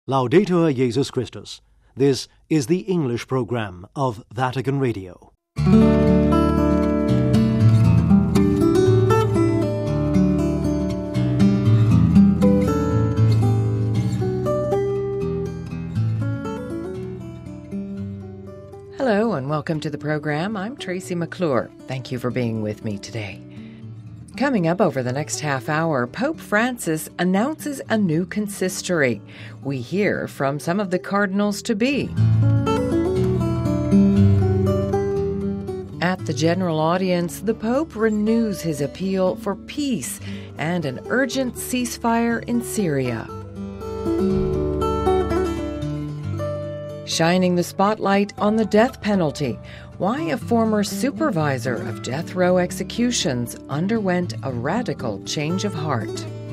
Laudetur Jesus Christus. This is the English program of Vatican Radio. Hello and welcome to the program. I'm Tracy McClure. Thank you for being with me today. Coming up over the next half hour, Pope Francis announces a new consistory. We hear from some of the cardinals-to-be. At the general audience, the Pope renews his appeal for peace and an urgent ceasefire in Syria. Shining the spotlight on the death penalty, why a former supervisor of death row executions underwent a radical change of heart.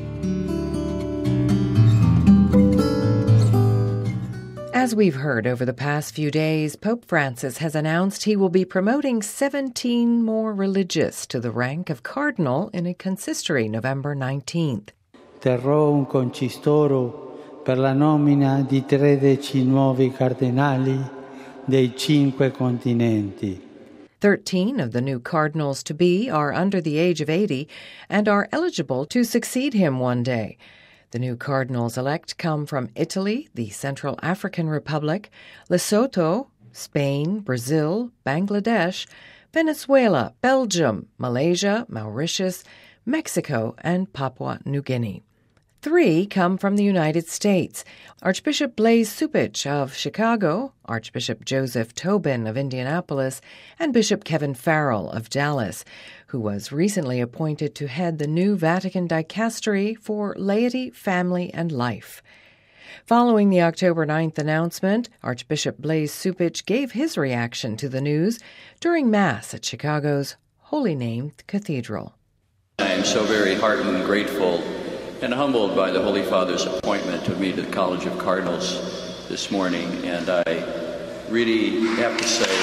As we've heard over the past few days, Pope Francis has announced he will be promoting 17 more religious to the rank of cardinal in a consistory November 19th. Terrò un concistoro per la nomina di 13 nuovi cardinali dei 5 continenti. 13 of the new cardinals-to-be are under the age of 80 and are eligible to succeed him one day. The new cardinals-elect come from Italy, the Central African Republic, Lesotho, Spain, Brazil, Bangladesh, Venezuela, Belgium, Malaysia, Mauritius, Mexico, and Papua New Guinea. 3 come from the United States: Archbishop Blaise Cupich of Chicago, Archbishop Joseph Tobin of Indianapolis, and Bishop Kevin Farrell of Dallas, who was recently appointed to head the new Vatican dicastery for laity, family, and life. Following the October 9th announcement, Archbishop Blaise Cupich gave his reaction to the news during Mass at Chicago's Holy Name Cathedral. I am so very heartened and grateful and humbled by the Holy Father's appointment of me to the College of Cardinals this morning, and I really have to say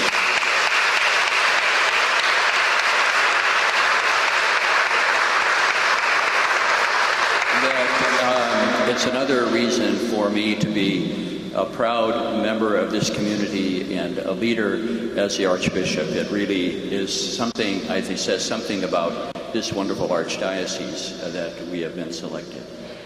that it's another reason for me to be a proud member of this community and a leader as the Archbishop. It really is something, I think, says something about this wonderful archdiocese that we have been selected.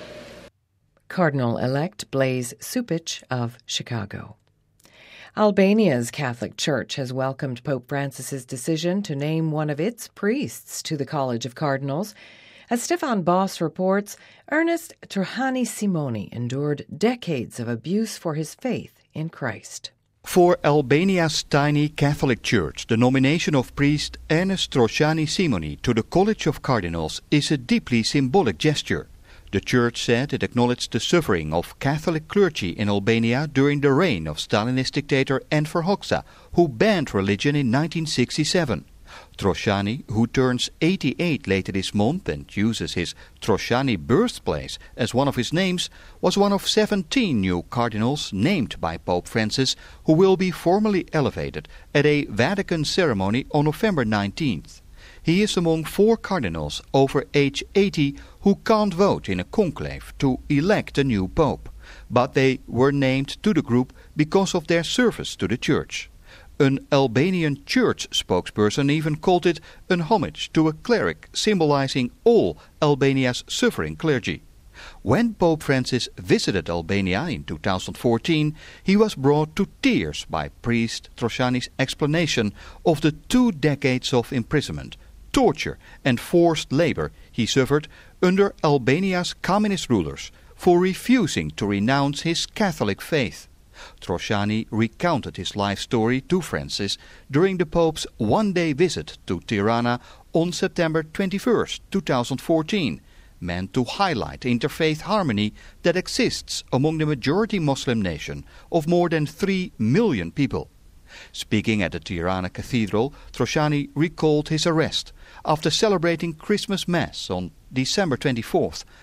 Cardinal-elect Blaise Cupich of Chicago. Albania's Catholic Church has welcomed Pope Francis's decision to name one of its priests to the College of Cardinals. As Stefan Boss reports, Ernest Trojani Simoni endured decades of abuse for his faith in Christ. For Albania's tiny Catholic Church, the nomination of priest Ernest Trojani Simoni to the College of Cardinals is a deeply symbolic gesture. The Church said it acknowledged the suffering of Catholic clergy in Albania during the reign of Stalinist dictator Enver Hoxha, who banned religion in 1967. Trojani, who turns 88 later this month and uses his Trojani birthplace as one of his names, was one of 17 new cardinals named by Pope Francis who will be formally elevated at a Vatican ceremony on November 19th. He is among 4 cardinals over age 80 who can't vote in a conclave to elect a new pope, but they were named to the group because of their service to the Church. An Albanian church spokesperson even called it an homage to a cleric symbolizing all Albania's suffering clergy. When Pope Francis visited Albania in 2014, he was brought to tears by priest Trojani's explanation of the 2 decades of imprisonment, torture and forced labor he suffered under Albania's communist rulers for refusing to renounce his Catholic faith. Trojani recounted his life story to Francis during the Pope's one-day visit to Tirana on September 21, 2014, meant to highlight interfaith harmony that exists among the majority Muslim nation of more than 3 million people. Speaking at the Tirana Cathedral, Trojani recalled his arrest after celebrating Christmas Mass on December 24,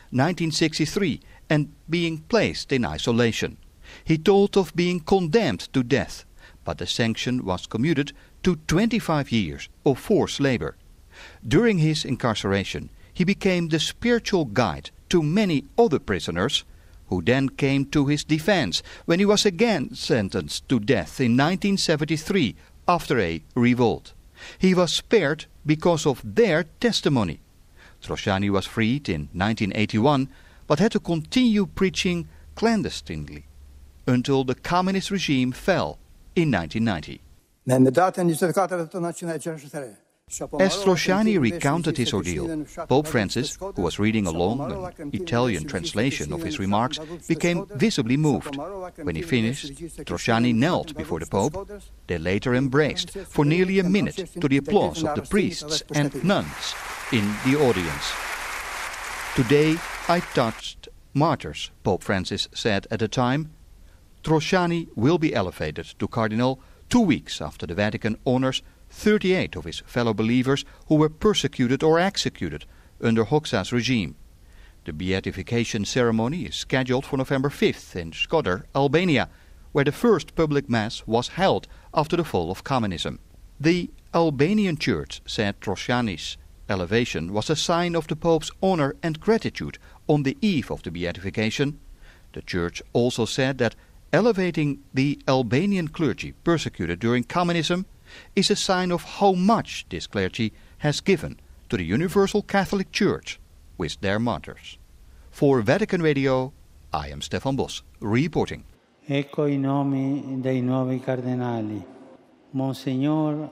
1963, and being placed in isolation. He told of being condemned to death, but the sanction was commuted to 25 years of forced labor. During his incarceration, he became the spiritual guide to many other prisoners who then came to his defense when he was again sentenced to death in 1973 after a revolt. He was spared because of their testimony. Troshani was freed in 1981, but had to continue preaching clandestinely until the communist regime fell in 1990. As Troshani recounted his ordeal, Pope Francis, who was reading along an Italian translation of his remarks, became visibly moved. When he finished, Troshani knelt before the Pope. They later embraced for nearly a minute to the applause of the priests and nuns in the audience. "Today I touched martyrs," Pope Francis said at the time. Troshani will be elevated to Cardinal 2 weeks after the Vatican honors 38 of his fellow believers who were persecuted or executed under Hoxha's regime. The beatification ceremony is scheduled for November 5th in Shkodër, Albania, where the first public mass was held after the fall of communism. The Albanian Church said Troshani's elevation was a sign of the Pope's honor and gratitude on the eve of the beatification. The Church also said that elevating the Albanian clergy persecuted during communism is a sign of how much this clergy has given to the Universal Catholic Church with their martyrs. For Vatican Radio, I am Stefan Bos, reporting. Ecco I nomi dei nuovi cardinali. Monsignor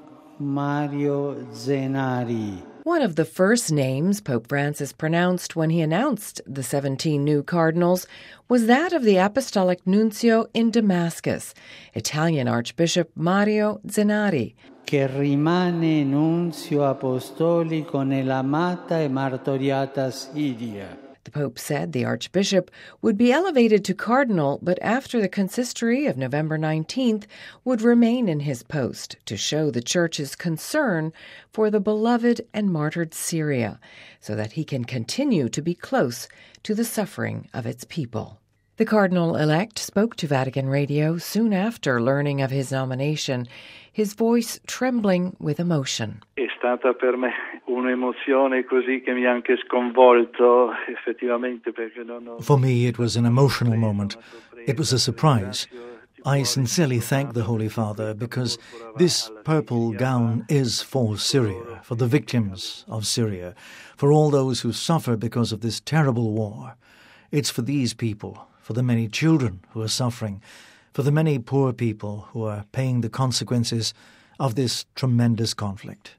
Mario Zenari. One of the first names Pope Francis pronounced when he announced the 17 new cardinals was that of the Apostolic Nuncio in Damascus, Italian Archbishop Mario Zenari, che rimane nunzio apostolico nell'amata e martoriata Siria. The Pope said the Archbishop would be elevated to cardinal, but after the consistory of November 19th would remain in his post to show the Church's concern for the beloved and martyred Syria, so that he can continue to be close to the suffering of its people. The cardinal-elect spoke to Vatican Radio soon after learning of his nomination, his voice trembling with emotion. È stata per me un'emozione così che mi ha anche sconvolto effettivamente perché non. For me it was an emotional moment. It was a surprise. I sincerely thank the Holy Father because this purple gown is for Syria, for the victims of Syria, for all those who suffer because of this terrible war. It's for these people, for the many children who are suffering, for the many poor people who are paying the consequences of this tremendous conflict.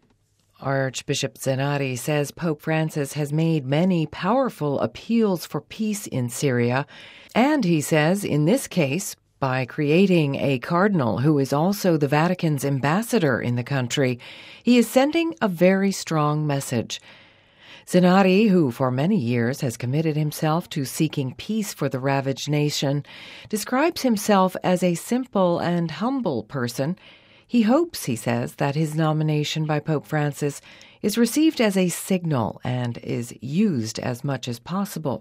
Archbishop Zenari says Pope Francis has made many powerful appeals for peace in Syria, and he says in this case, by creating a cardinal who is also the Vatican's ambassador in the country, he is sending a very strong message. Zenari, who for many years has committed himself to seeking peace for the ravaged nation, describes himself as a simple and humble person. He hopes, he says, that his nomination by Pope Francis is received as a signal and is used as much as possible.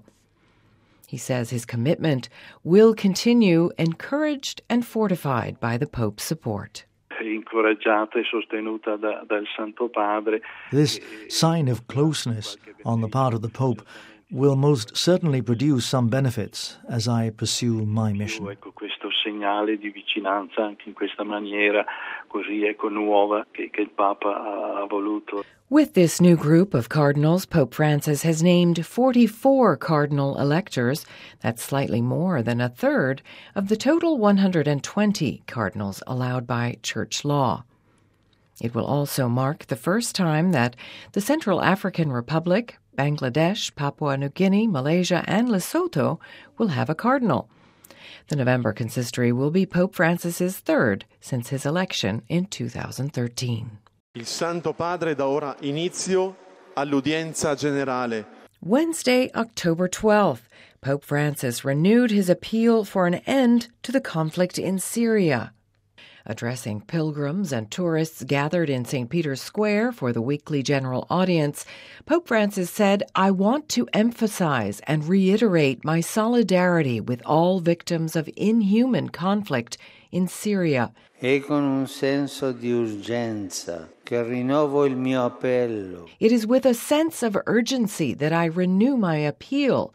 He says his commitment will continue, encouraged and fortified by the Pope's support. Incoraggiata e sostenuta dal Santo Padre. This sign of closeness on the part of the Pope will most certainly produce some benefits as I pursue my mission. Ecco questo segnale di vicinanza anche in questa maniera così nuova che il Papa ha voluto. With this new group of cardinals, Pope Francis has named 44 cardinal electors. That's slightly more than a third of the total 120 cardinals allowed by church law. It will also mark the first time that the Central African Republic, Bangladesh, Papua New Guinea, Malaysia, and Lesotho will have a cardinal. The November consistory will be Pope Francis's third since his election in 2013. Il Santo Padre dà ora inizio all'udienza generale. Wednesday, October 12th, Pope Francis renewed his appeal for an end to the conflict in Syria. Addressing pilgrims and tourists gathered in St. Peter's Square for the weekly general audience, Pope Francis said, "I want to emphasize and reiterate my solidarity with all victims of inhuman conflict in Syria." E con un senso di urgenza che rinnovo il mio appello. It is with a sense of urgency that I renew my appeal,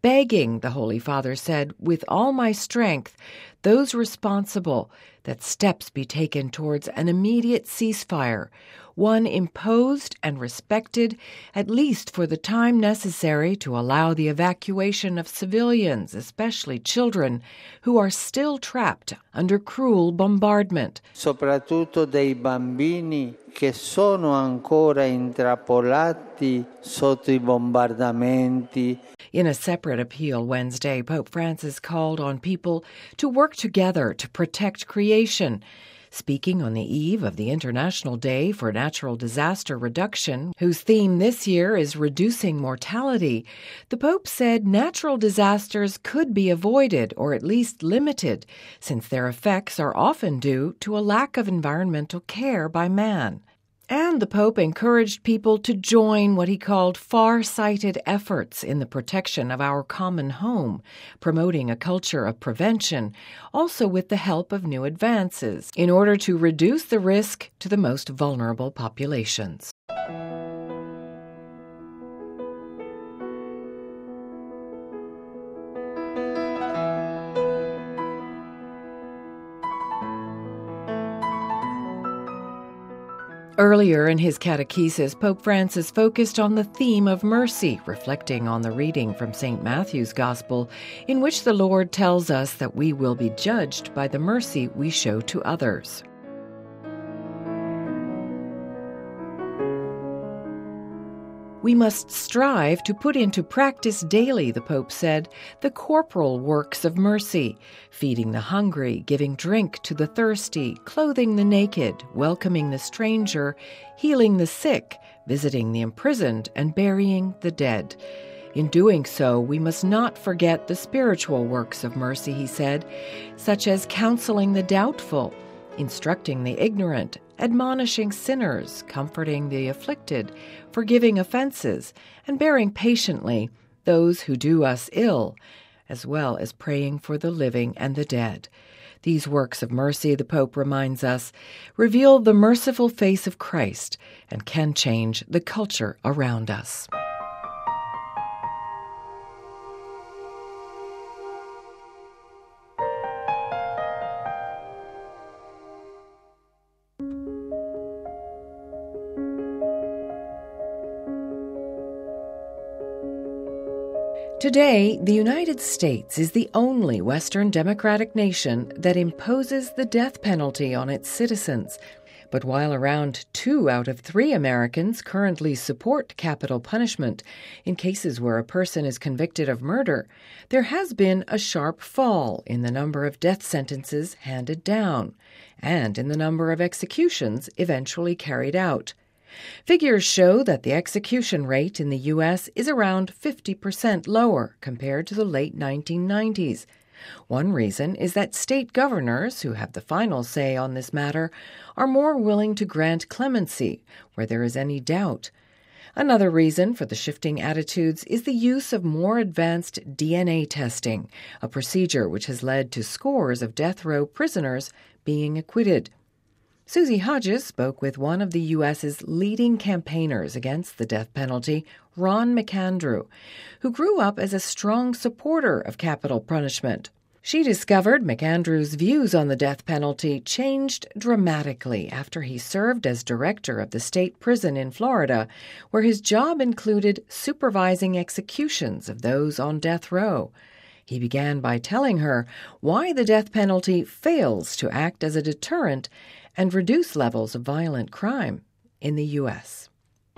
begging, the Holy Father said, with all my strength, those responsible that steps be taken towards an immediate ceasefire, one imposed and respected, at least for the time necessary to allow the evacuation of civilians, especially children, who are still trapped under cruel bombardment. Soprattutto dei bambini che sono ancora intrappolati sotto I bombardamenti. In a separate appeal Wednesday, Pope Francis called on people to work together to protect creation. Speaking on the eve of the International Day for Natural Disaster Reduction, whose theme this year is reducing mortality, the Pope said natural disasters could be avoided or at least limited, since their effects are often due to a lack of environmental care by man. And the Pope encouraged people to join what he called far-sighted efforts in the protection of our common home, promoting a culture of prevention, also with the help of new advances, in order to reduce the risk to the most vulnerable populations. Earlier in his catechesis, Pope Francis focused on the theme of mercy, reflecting on the reading from St. Matthew's Gospel, in which the Lord tells us that we will be judged by the mercy we show to others. We must strive to put into practice daily, the Pope said, the corporal works of mercy, feeding the hungry, giving drink to the thirsty, clothing the naked, welcoming the stranger, healing the sick, visiting the imprisoned, and burying the dead. In doing so, we must not forget the spiritual works of mercy, he said, such as counseling the doubtful, instructing the ignorant, admonishing sinners, comforting the afflicted, forgiving offenses, and bearing patiently those who do us ill, as well as praying for the living and the dead. These works of mercy, the Pope reminds us, reveal the merciful face of Christ and can change the culture around us. Today, the United States is the only Western democratic nation that imposes the death penalty on its citizens. But while around 2 out of 3 Americans currently support capital punishment in cases where a person is convicted of murder, there has been a sharp fall in the number of death sentences handed down and in the number of executions eventually carried out. Figures show that the execution rate in the U.S. is around 50% lower compared to the late 1990s. One reason is that state governors, who have the final say on this matter, are more willing to grant clemency where there is any doubt. Another reason for the shifting attitudes is the use of more advanced DNA testing, a procedure which has led to scores of death row prisoners being acquitted. Susie Hodges spoke with one of the U.S.'s leading campaigners against the death penalty, Ron McAndrew, who grew up as a strong supporter of capital punishment. She discovered McAndrew's views on the death penalty changed dramatically after he served as director of the state prison in Florida, where his job included supervising executions of those on death row. He began by telling her why the death penalty fails to act as a deterrent and reduce levels of violent crime in the U.S.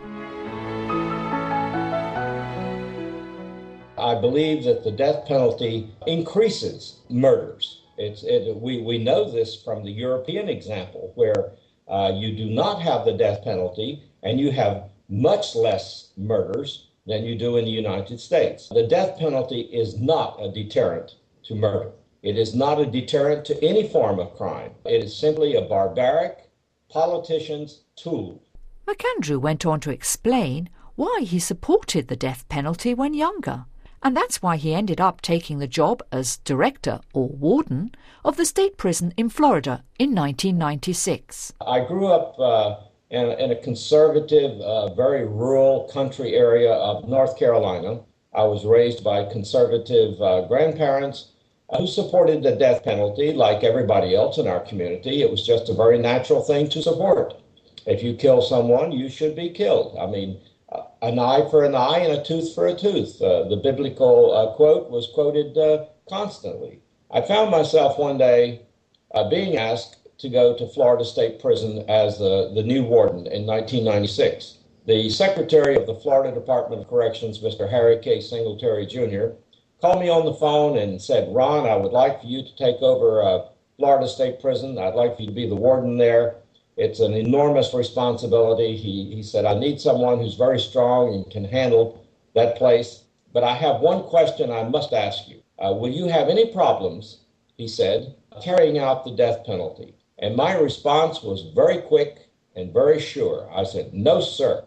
I believe that the death penalty increases murders. We know this from the European example, where you do not have the death penalty and you have much less murders than you do in the United States. The death penalty is not a deterrent to murder. It is not a deterrent to any form of crime. It is simply a barbaric politician's tool. McAndrew went on to explain why he supported the death penalty when younger. And that's why he ended up taking the job as director or warden of the state prison in Florida in 1996. I grew up in a conservative, very rural country area of North Carolina. I was raised by conservative grandparents who supported the death penalty like everybody else in our community. It was just a very natural thing to support. If you kill someone, you should be killed. I mean, an eye for an eye and a tooth for a tooth. The biblical quote was quoted constantly. I found myself one day being asked to go to Florida State Prison as the new warden in 1996. The Secretary of the Florida Department of Corrections, Mr. Harry K. Singletary, Jr., called me on the phone and said, "Ron, I would like for you to take over Florida State Prison. I'd like for you to be the warden there. It's an enormous responsibility." He said, "I need someone who's very strong and can handle that place. But I have one question I must ask you. Will you have any problems," he said, "carrying out the death penalty?" And my response was very quick and very sure. I said, "No, sir."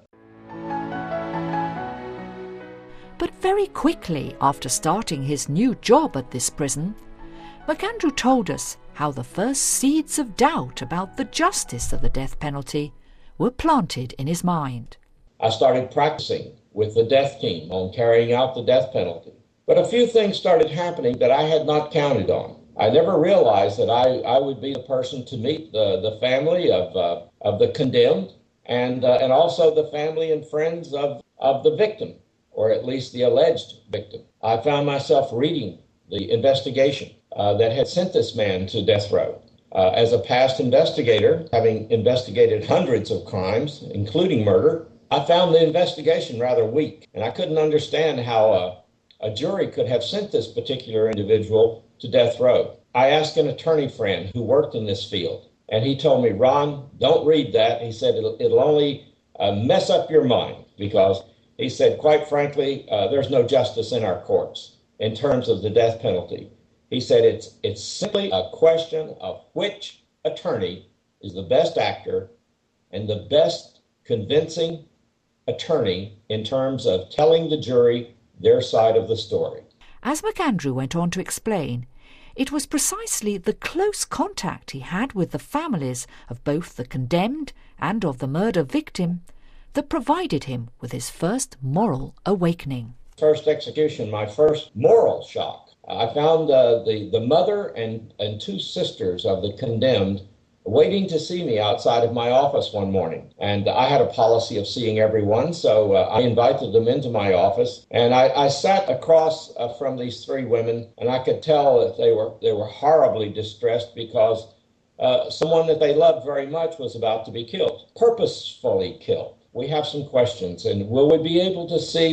But very quickly after starting his new job at this prison, MacAndrew told us how the first seeds of doubt about the justice of the death penalty were planted in his mind. I started practicing with the death team on carrying out the death penalty. But a few things started happening that I had not counted on. I never realized that I would be the person to meet the family of the condemned and also the family and friends of the victim, or at least the alleged victim. I found myself reading the investigation that had sent this man to death row. As a past investigator, having investigated hundreds of crimes, including murder, I found the investigation rather weak, and I couldn't understand how a jury could have sent this particular individual to death row. I asked an attorney friend who worked in this field, and he told me, "Ron, don't read that." He said, it'll only mess up your mind, because he said, quite frankly, there's no justice in our courts in terms of the death penalty. He said it's simply a question of which attorney is the best actor and the best convincing attorney in terms of telling the jury their side of the story. As MacAndrew went on to explain, it was precisely the close contact he had with the families of both the condemned and of the murder victim that provided him with his first moral awakening. First execution, my first moral shock. I found the mother and two sisters of the condemned waiting to see me outside of my office one morning. And I had a policy of seeing everyone, so I invited them into my office. And I sat across from these three women, and I could tell that they were horribly distressed because someone that they loved very much was about to be killed, purposefully killed. We have some questions, and will I be able to see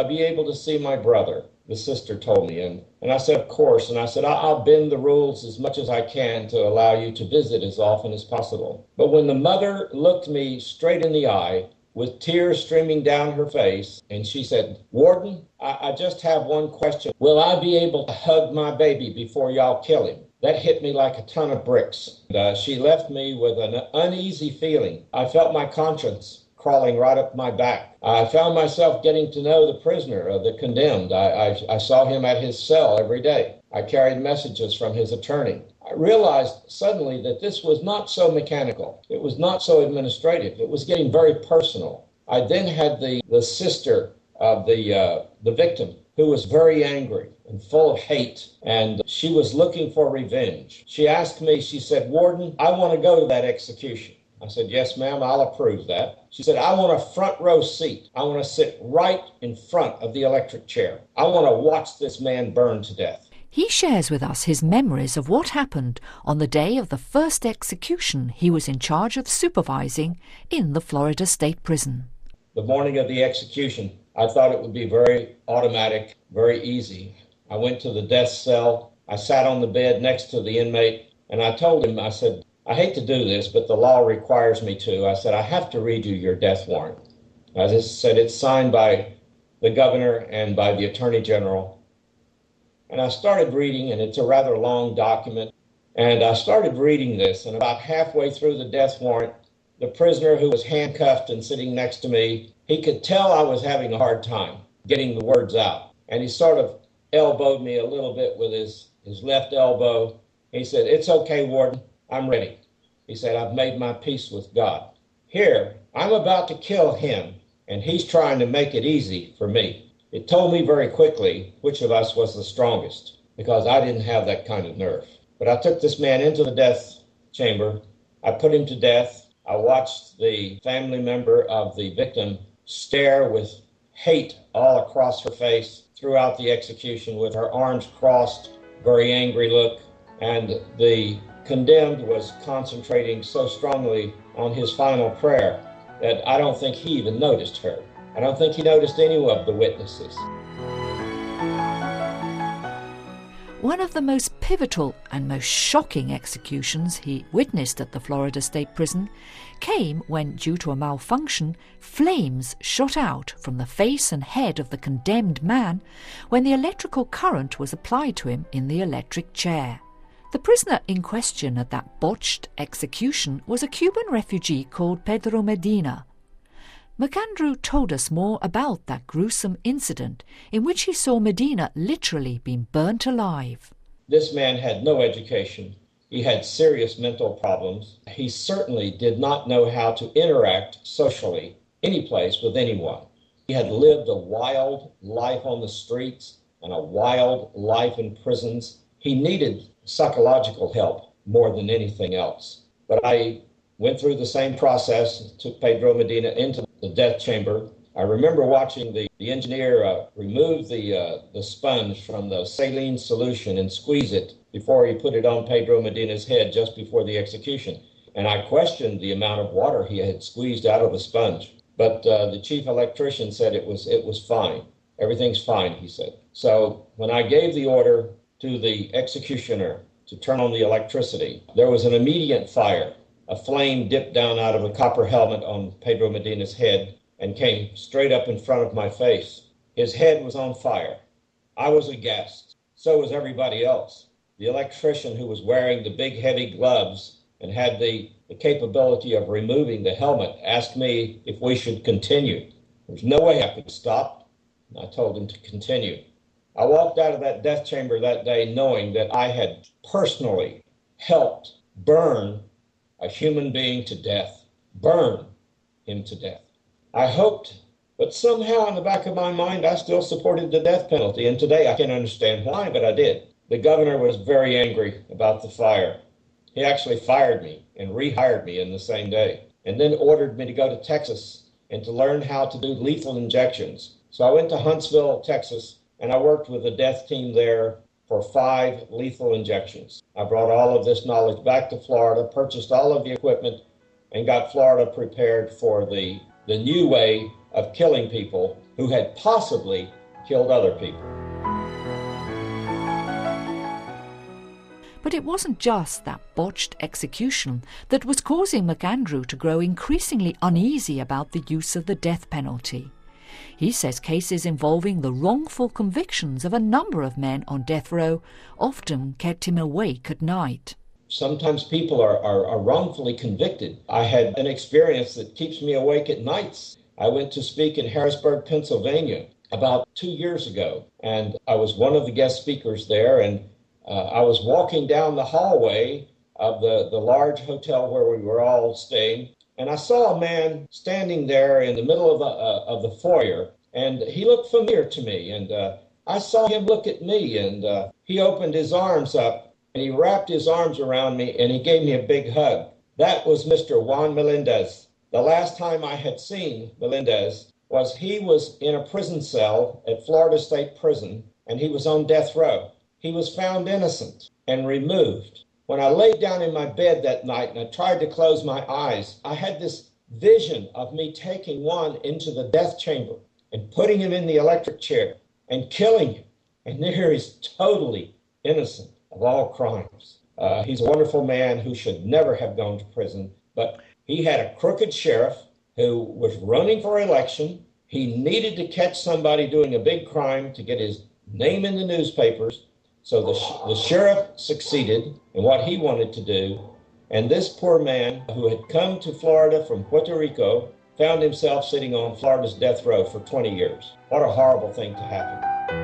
my brother? The sister told me, and I said, of course. And I said, I'll bend the rules as much as I can to allow you to visit as often as possible. But when the mother looked me straight in the eye with tears streaming down her face, and she said, "Warden, I just have one question. Will I be able to hug my baby before y'all kill him?" That hit me like a ton of bricks. She left me with an uneasy feeling. I felt my conscience crawling right up my back. I found myself getting to know the prisoner, the condemned. I saw him at his cell every day. I carried messages from his attorney. I realized suddenly that this was not so mechanical. It was not so administrative. It was getting very personal. I then had the sister of the victim, who was very angry and full of hate, and she was looking for revenge. She asked me, she said, "Warden, I want to go to that execution." I said, "Yes, ma'am, I'll approve that." She said, "I want a front row seat. I want to sit right in front of the electric chair. I want to watch this man burn to death." He shares with us his memories of what happened on the day of the first execution he was in charge of supervising in the Florida State Prison. The morning of the execution, I thought it would be very automatic, very easy. I went to the death cell. I sat on the bed next to the inmate, and I told him, I said, "I hate to do this, but the law requires me to." I said, "I have to read you your death warrant." I just said, "It's signed by the governor and by the attorney general." And I started reading, and it's a rather long document. And I started reading this, and about halfway through the death warrant, the prisoner who was handcuffed and sitting next to me, he could tell I was having a hard time getting the words out. And he sort of elbowed me a little bit with his left elbow. He said, "It's okay, Warden. I'm ready." He said, "I've made my peace with God. Here, I'm about to kill him, and he's trying to make it easy for me." It told me very quickly which of us was the strongest, because I didn't have that kind of nerve. But I took this man into the death chamber. I put him to death. I watched the family member of the victim stare with hate all across her face throughout the execution with her arms crossed, very angry look. And the condemned was concentrating so strongly on his final prayer that I don't think he even noticed her. I don't think he noticed any of the witnesses. One of the most pivotal and most shocking executions he witnessed at the Florida State Prison came when, due to a malfunction, flames shot out from the face and head of the condemned man when the electrical current was applied to him in the electric chair. The prisoner in question at that botched execution was a Cuban refugee called Pedro Medina. McAndrew told us more about that gruesome incident in which he saw Medina literally being burnt alive. This man had no education. He had serious mental problems. He certainly did not know how to interact socially, any place, with anyone. He had lived a wild life on the streets and a wild life in prisons. He needed psychological help more than anything else. But I went through the same process, took Pedro Medina into the death chamber. I remember watching the engineer remove the sponge from the saline solution and squeeze it before he put it on Pedro Medina's head just before the execution. And I questioned the amount of water he had squeezed out of the sponge. But the chief electrician said it was fine. Everything's fine, he said. So when I gave the order to the executioner to turn on the electricity, there was an immediate fire. A flame dipped down out of a copper helmet on Pedro Medina's head and came straight up in front of my face. His head was on fire. I was aghast. So was everybody else. The electrician, who was wearing the big heavy gloves and had the capability of removing the helmet, asked me if we should continue. There's no way I could stop. I told him to continue. I walked out of that death chamber that day knowing that I had personally helped burn a human being to death, burn him to death. I hoped, but somehow in the back of my mind, I still supported the death penalty. And today I can't understand why, but I did. The governor was very angry about the fire. He actually fired me and rehired me in the same day, and then ordered me to go to Texas and to learn how to do lethal injections. So I went to Huntsville, Texas, and I worked with the death team there for 5 lethal injections. I brought all of this knowledge back to Florida, purchased all of the equipment, and got Florida prepared for the new way of killing people who had possibly killed other people. But it wasn't just that botched execution that was causing McAndrew to grow increasingly uneasy about the use of the death penalty. He says cases involving the wrongful convictions of a number of men on death row often kept him awake at night. Sometimes people are wrongfully convicted. I had an experience that keeps me awake at nights. I went to speak in Harrisburg, Pennsylvania about 2 years ago, and I was one of the guest speakers there, and I was walking down the hallway of the large hotel where we were all staying, and I saw a man standing there in the middle of the foyer, and he looked familiar to me, and I saw him look at me, and he opened his arms up, and he wrapped his arms around me, and he gave me a big hug. That was Mr. Juan Melendez. The last time I had seen Melendez was he was in a prison cell at Florida State Prison, and he was on death row. He was found innocent and removed. When I laid down in my bed that night and I tried to close my eyes, I had this vision of me taking Juan into the death chamber and putting him in the electric chair and killing him. And there he's totally innocent of all crimes. He's a wonderful man who should never have gone to prison, but he had a crooked sheriff who was running for election. He needed to catch somebody doing a big crime to get his name in the newspapers. So the sheriff succeeded in what he wanted to do, and this poor man who had come to Florida from Puerto Rico found himself sitting on Florida's death row for 20 years. What a horrible thing to happen.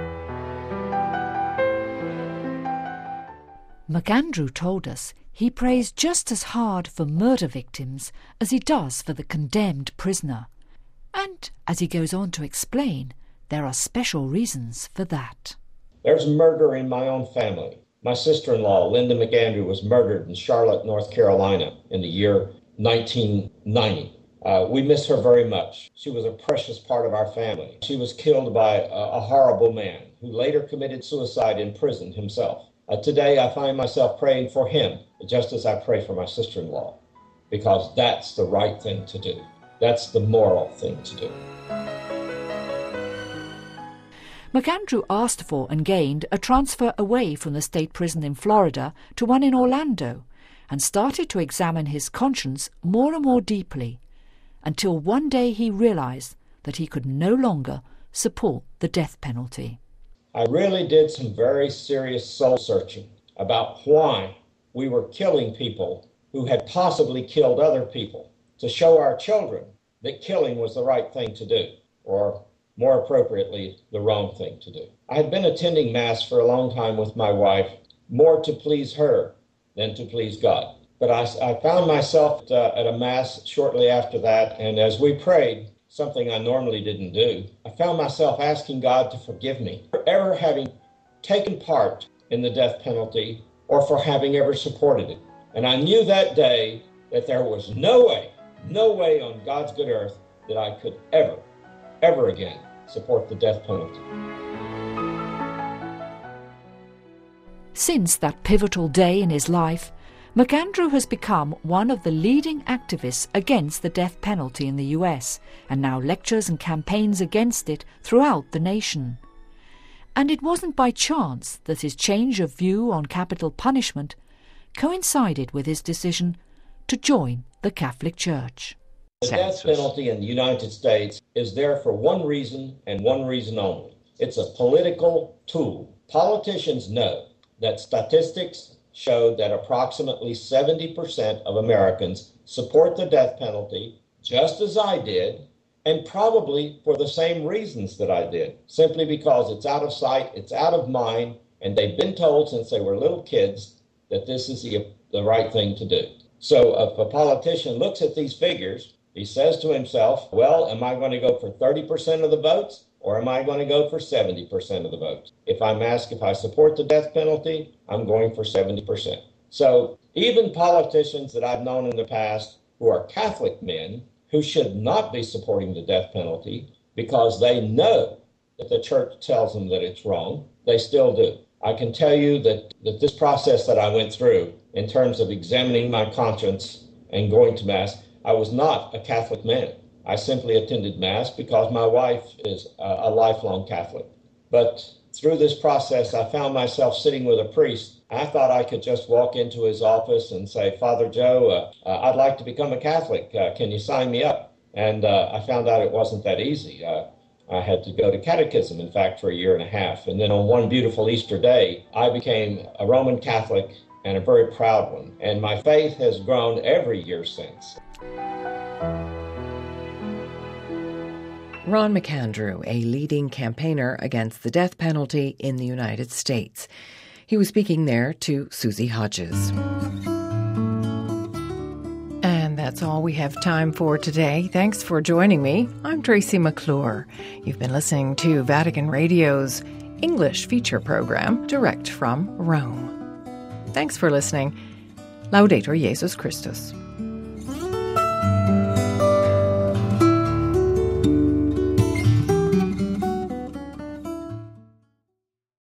McAndrew told us he prays just as hard for murder victims as he does for the condemned prisoner. And, as he goes on to explain, there are special reasons for that. There's murder in my own family. My sister-in-law, Linda McAndrew, was murdered in Charlotte, North Carolina in the year 1990. We miss her very much. She was a precious part of our family. She was killed by a horrible man who later committed suicide in prison himself. Today, I find myself praying for him, just as I pray for my sister-in-law, because that's the right thing to do. That's the moral thing to do. McAndrew asked for and gained a transfer away from the state prison in Florida to one in Orlando, and started to examine his conscience more and more deeply, until one day he realized that he could no longer support the death penalty. I really did some very serious soul searching about why we were killing people who had possibly killed other people, to show our children that killing was the right thing to do, or more appropriately, the wrong thing to do. I had been attending Mass for a long time with my wife, more to please her than to please God. But I found myself at a Mass shortly after that, and as we prayed, something I normally didn't do, I found myself asking God to forgive me for ever having taken part in the death penalty or for having ever supported it. And I knew that day that there was no way on God's good earth that I could ever again support the death penalty. Since that pivotal day in his life, McAndrew has become one of the leading activists against the death penalty in the US, and now lectures and campaigns against it throughout the nation. And it wasn't by chance that his change of view on capital punishment coincided with his decision to join the Catholic Church. The death penalty in the United States is there for one reason and one reason only. It's a political tool. Politicians know that statistics show that approximately 70% of Americans support the death penalty, just as I did, and probably for the same reasons that I did, simply because it's out of sight, it's out of mind, and they've been told since they were little kids that this is the right thing to do. So if a politician looks at these figures, he says to himself, well, am I going to go for 30% of the votes, or am I going to go for 70% of the votes? If I'm asked if I support the death penalty, I'm going for 70%. So even politicians that I've known in the past who are Catholic men who should not be supporting the death penalty because they know that the church tells them that it's wrong, they still do. I can tell you that this process that I went through in terms of examining my conscience and going to Mass, I was not a Catholic man. I simply attended Mass because my wife is a lifelong Catholic. But through this process, I found myself sitting with a priest. I thought I could just walk into his office and say, Father Joe, I'd like to become a Catholic. Can you sign me up? And I found out it wasn't that easy. I had to go to catechism, in fact, for 1.5 years. And then on one beautiful Easter day, I became a Roman Catholic and a very proud one. And my faith has grown every year since. Ron McAndrew, a leading campaigner against the death penalty in the United States. He was speaking there to Susie Hodges. And that's all we have time for today. Thanks for joining me. I'm Tracy McClure. You've been listening to Vatican Radio's English feature program, direct from Rome. Thanks for listening. Laudetur Jesus Christus.